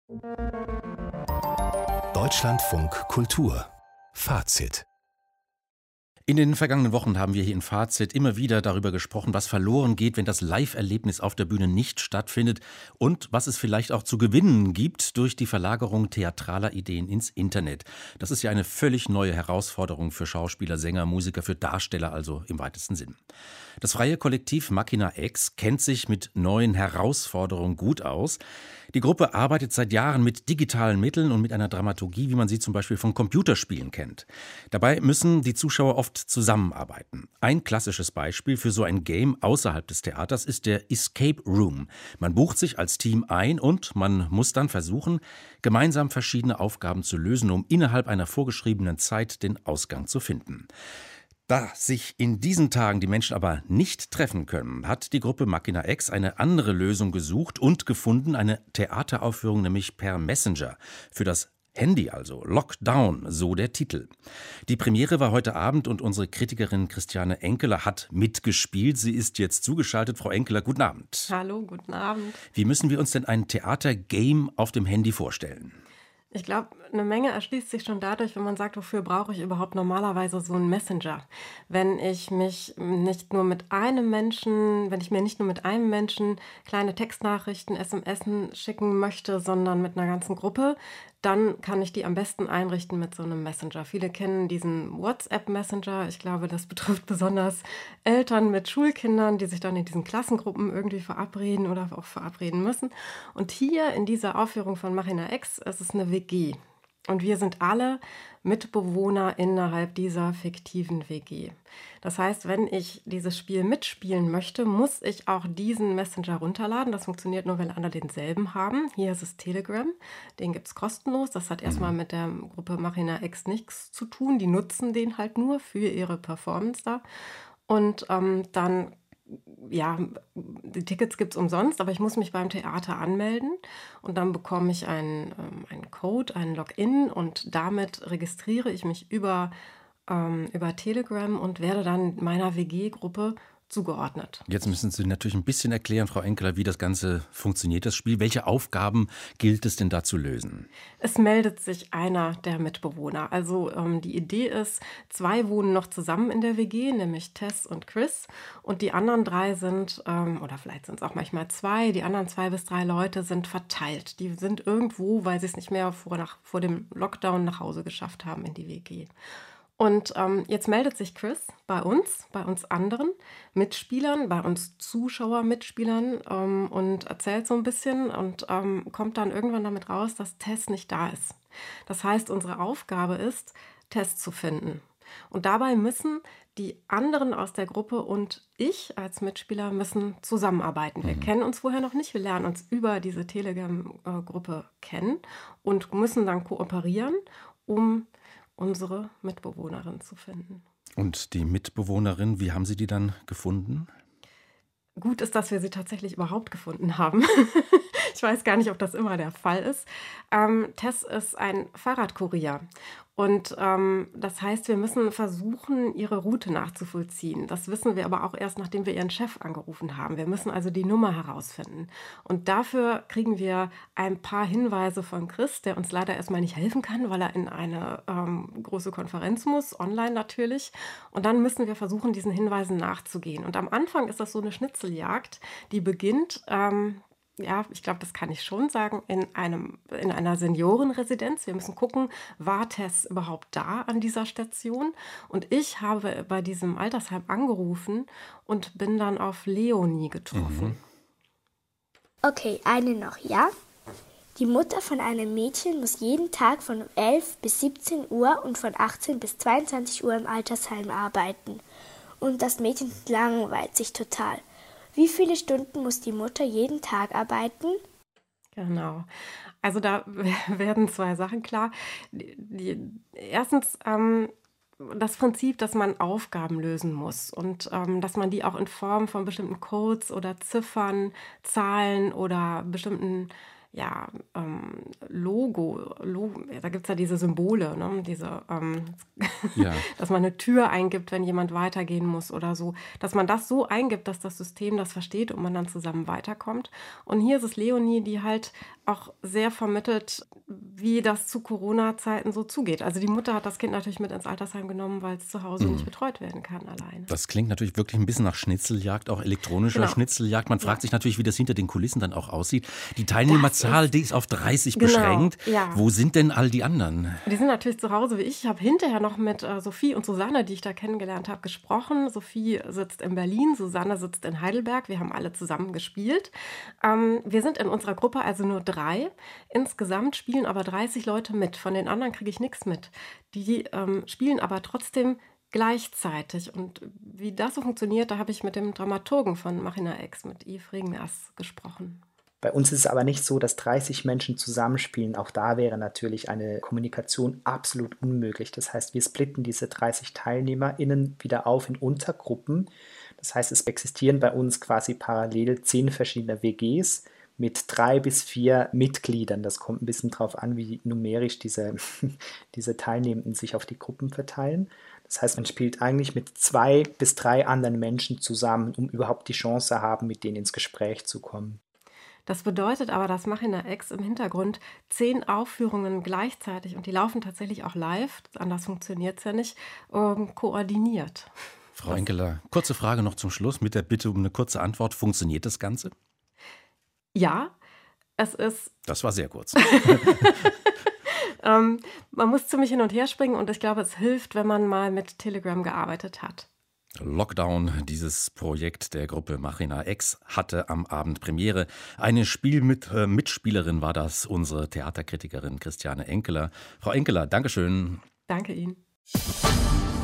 Deutschlandfunk Kultur Fazit. In den vergangenen Wochen haben wir hier in Fazit immer wieder darüber gesprochen, was verloren geht, wenn das Live-Erlebnis auf der Bühne nicht stattfindet und was es vielleicht auch zu gewinnen gibt durch die Verlagerung theatraler Ideen ins Internet. Das ist ja eine völlig neue Herausforderung für Schauspieler, Sänger, Musiker, für Darsteller also im weitesten Sinn. Das freie Kollektiv Machina X kennt sich mit neuen Herausforderungen gut aus. Die Gruppe arbeitet seit Jahren mit digitalen Mitteln und mit einer Dramaturgie, wie man sie zum Beispiel von Computerspielen kennt. Dabei müssen die Zuschauer oft zusammenarbeiten. Ein klassisches Beispiel für so ein Game außerhalb des Theaters ist der Escape Room. Man bucht sich als Team ein und man muss dann versuchen, gemeinsam verschiedene Aufgaben zu lösen, um innerhalb einer vorgeschriebenen Zeit den Ausgang zu finden. Da sich in diesen Tagen die Menschen aber nicht treffen können, hat die Gruppe Machina X eine andere Lösung gesucht und gefunden, eine Theateraufführung nämlich per Messenger. Für das Handy also, Lockdown, so der Titel. Die Premiere war heute Abend und unsere Kritikerin Christiane Enkeler hat mitgespielt. Sie ist jetzt zugeschaltet. Frau Enkeler, guten Abend. Hallo, guten Abend. Wie müssen wir uns denn ein Theatergame auf dem Handy vorstellen? Ich glaube, eine Menge erschließt sich schon dadurch, wenn man sagt, wofür brauche ich überhaupt normalerweise so einen Messenger? Wenn ich mir nicht nur mit einem Menschen kleine Textnachrichten, SMS schicken möchte, sondern mit einer ganzen Gruppe, dann kann ich die am besten einrichten mit so einem Messenger. Viele kennen diesen WhatsApp-Messenger. Ich glaube, das betrifft besonders Eltern mit Schulkindern, die sich dann in diesen Klassengruppen irgendwie verabreden oder auch verabreden müssen. Und hier in dieser Aufführung von Machina X ist es eine WG. Und wir sind alle Mitbewohner innerhalb dieser fiktiven WG. Das heißt, wenn ich dieses Spiel mitspielen möchte, muss ich auch diesen Messenger runterladen. Das funktioniert nur, wenn alle denselben haben. Hier ist es Telegram, den gibt es kostenlos. Das hat erstmal mit der Gruppe Machina X nichts zu tun. Die nutzen den halt nur für ihre Performance da. Und dann die Tickets gibt es umsonst, aber ich muss mich beim Theater anmelden und dann bekomme ich einen Code, einen Login und damit registriere ich mich über Telegram und werde dann meiner WG-Gruppe zugeordnet. Jetzt müssen Sie natürlich ein bisschen erklären, Frau Enkeler, wie das Ganze funktioniert, das Spiel. Welche Aufgaben gilt es denn da zu lösen? Es meldet sich einer der Mitbewohner. Also die Idee ist, 2 wohnen noch zusammen in der WG, nämlich Tess und Chris. Und die anderen 3 sind, oder vielleicht sind es auch manchmal 2, die anderen 2 bis 3 Leute sind verteilt. Die sind irgendwo, weil sie es nicht mehr vor dem Lockdown nach Hause geschafft haben in die WG. Und jetzt meldet sich Chris bei uns anderen Mitspielern, bei uns Zuschauermitspielern und erzählt so ein bisschen und kommt dann irgendwann damit raus, dass Tess nicht da ist. Das heißt, unsere Aufgabe ist, Tess zu finden. Und dabei müssen die anderen aus der Gruppe und ich als Mitspieler müssen zusammenarbeiten. Wir kennen uns vorher noch nicht, wir lernen uns über diese Telegram-Gruppe kennen und müssen dann kooperieren, um unsere Mitbewohnerin zu finden. Und die Mitbewohnerin, wie haben Sie die dann gefunden? Gut ist, dass wir sie tatsächlich überhaupt gefunden haben. Ich weiß gar nicht, ob das immer der Fall ist. Tess ist ein Fahrradkurier. Und das heißt, wir müssen versuchen, ihre Route nachzuvollziehen. Das wissen wir aber auch erst, nachdem wir ihren Chef angerufen haben. Wir müssen also die Nummer herausfinden. Und dafür kriegen wir ein paar Hinweise von Chris, der uns leider erstmal nicht helfen kann, weil er in eine große Konferenz muss, online natürlich. Und dann müssen wir versuchen, diesen Hinweisen nachzugehen. Und am Anfang ist das so eine Schnitzeljagd, die beginnt ich glaube, das kann ich schon sagen, in einer Seniorenresidenz. Wir müssen gucken, war Tess überhaupt da an dieser Station? Und ich habe bei diesem Altersheim angerufen und bin dann auf Leonie getroffen. Okay, eine noch, ja? Die Mutter von einem Mädchen muss jeden Tag von 11 bis 17 Uhr und von 18 bis 22 Uhr im Altersheim arbeiten. Und das Mädchen langweilt sich total. Wie viele Stunden muss die Mutter jeden Tag arbeiten? Genau. Also da werden 2 Sachen klar. Erstens das Prinzip, dass man Aufgaben lösen muss und dass man die auch in Form von bestimmten Codes oder Ziffern, Zahlen oder bestimmten Logo, da gibt es ja diese Symbole, ne? Dass man eine Tür eingibt, wenn jemand weitergehen muss oder so, dass man das so eingibt, dass das System das versteht und man dann zusammen weiterkommt. Und hier ist es Leonie, die halt auch sehr vermittelt, wie das zu Corona-Zeiten so zugeht. Also die Mutter hat das Kind natürlich mit ins Altersheim genommen, weil es zu Hause nicht betreut werden kann alleine. Das klingt natürlich wirklich ein bisschen nach Schnitzeljagd, auch elektronischer Schnitzeljagd. Man fragt sich natürlich, wie das hinter den Kulissen dann auch aussieht. Die Teilnehmerzahl, die ist auf 30 beschränkt. Ja. Wo sind denn all die anderen? Die sind natürlich zu Hause wie ich. Ich habe hinterher noch mit Sophie und Susanne, die ich da kennengelernt habe, gesprochen. Sophie sitzt in Berlin, Susanne sitzt in Heidelberg. Wir haben alle zusammen gespielt. Wir sind in unserer Gruppe also nur 3. Insgesamt spielen aber 30 Leute mit. Von den anderen kriege ich nichts mit. Die spielen aber trotzdem gleichzeitig. Und wie das so funktioniert, da habe ich mit dem Dramaturgen von Machina X, mit Yves Regners, gesprochen. Bei uns ist es aber nicht so, dass 30 Menschen zusammenspielen. Auch da wäre natürlich eine Kommunikation absolut unmöglich. Das heißt, wir splitten diese 30 TeilnehmerInnen wieder auf in Untergruppen. Das heißt, es existieren bei uns quasi parallel 10 verschiedene WGs mit 3 bis 4 Mitgliedern. Das kommt ein bisschen drauf an, wie numerisch diese Teilnehmenden sich auf die Gruppen verteilen. Das heißt, man spielt eigentlich mit 2 bis 3 anderen Menschen zusammen, um überhaupt die Chance zu haben, mit denen ins Gespräch zu kommen. Das bedeutet aber, dass Machina X im Hintergrund 10 Aufführungen gleichzeitig, und die laufen tatsächlich auch live, anders funktioniert es ja nicht, koordiniert. Frau Enkeler, kurze Frage noch zum Schluss mit der Bitte um eine kurze Antwort. Funktioniert das Ganze? Ja, es ist... Das war sehr kurz. Man muss ziemlich hin und her springen und ich glaube, es hilft, wenn man mal mit Telegram gearbeitet hat. Lockdown, dieses Projekt der Gruppe Machina X, hatte am Abend Premiere. Eine Mitspielerin war das, unsere Theaterkritikerin Christiane Enkeler. Frau Enkeler, Dankeschön. Danke Ihnen.